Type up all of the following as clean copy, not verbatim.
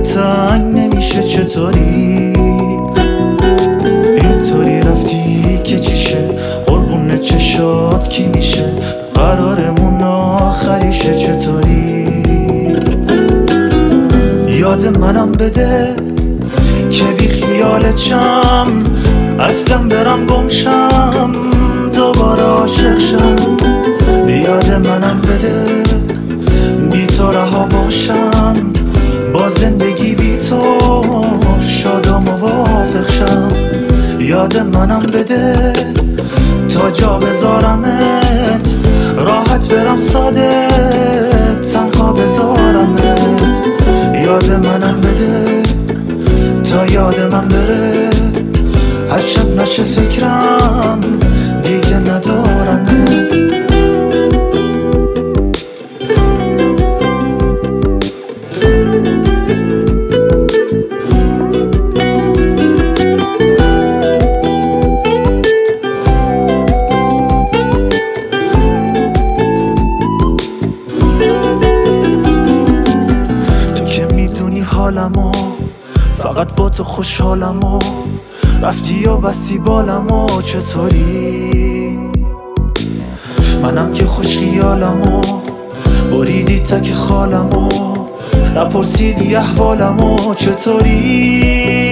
تنگ نمیشه چطوری اینطوری رفتی که چیشه قربون چشات کی میشه قرارمون آخریشه چطوری یاد منم بده که بی خیالت شم اصلا برم گمشم دوباره عاشق شم یاد منم بده بی تو رها باشم با زندگی بی تو شاد و موافق شم یاد منم بده تا جا بذارمت راحت برم ساده تنها بذارمت یاد منم بده تا یاد من بره هر شب نشه فکرم دیگه ندارمت حالمو فقط با تو خوشحالمو رفتی و بستی بالمو چطوری منم که خوش خیالمو بریدی تک خالمو نپرسیدی احوالمو چطوری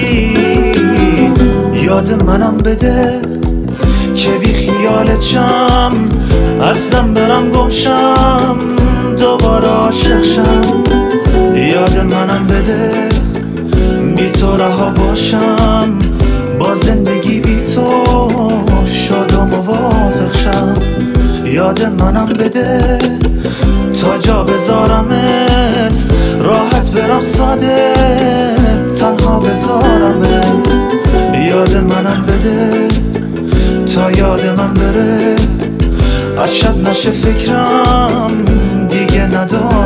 یاد منم بده که بی خیالت شم اصلا برم گمشم دوباره عاشق شم یاد منم بده بی تو رها باشم با زندگی بی تو شاد و موافق شم یاد منم بده تا جا بذارمت راحت برم ساده تنها بذارمت یاد منم بده تا یاد من بره از شب نشه فکرم دیگه ندارم